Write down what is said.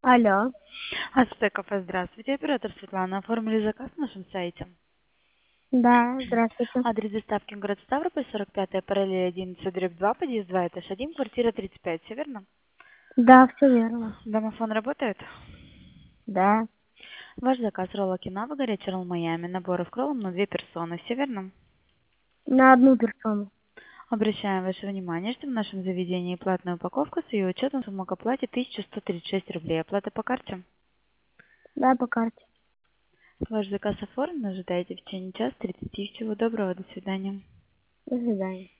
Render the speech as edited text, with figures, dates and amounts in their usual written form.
Алло. Ацтеков, здравствуйте. Оператор Светлана. Оформили заказ на нашем сайте. Да, здравствуйте. Адрес доставки город Ставрополь, 45-я, параллель 11/2, подъезд 2, этаж 1, квартира 35. Все верно? Да, все верно. Домофон работает? Да. Ваш заказ ролл Окинава, горячий ролл Майами, наборы в кроллом на 2 персоны. Все верно? На одну персону. Обращаем ваше внимание, что в нашем заведении платная упаковка с ее учетом сумма к оплате 1136 рублей. Оплата по карте. Да, по карте. Ваш заказ оформлен. Ожидайте в течение часа 30. Всего доброго. До свидания. До свидания.